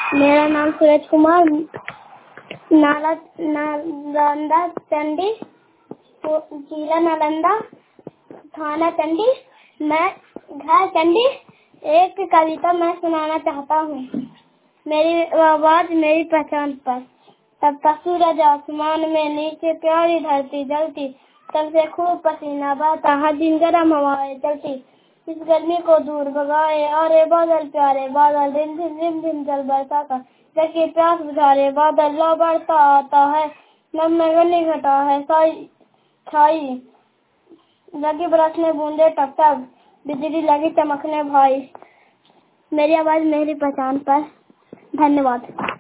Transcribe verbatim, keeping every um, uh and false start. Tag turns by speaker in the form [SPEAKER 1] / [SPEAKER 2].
[SPEAKER 1] मेरा नाम सूरज कुमार, नाला नालंदा चंडी, जिला नालंदा, थाना चंडी, मैं घर चंडी। एक कविता मैं सुनाना चाहता हूँ। मेरी आवाज मेरी पहचान पर। तब तक सूरज आसमान में, नीचे प्यारी धरती जलती, तब से खूब पसीना बहता, हर दिन गर्म हवाएं चलती, इस गर्मी को दूर भगाए। और ये बादल प्यारे बादल, दिन दिन दिन दिन जल बरसा का, जबकि प्यास बुझारे बादल ला बढ़ता आता है। नम में गनी घटा है साई छाई, लगी बरसने बूंदे टप टप, बिजली लगी चमकने भाई। मेरी आवाज मेरी पहचान पर। धन्यवाद।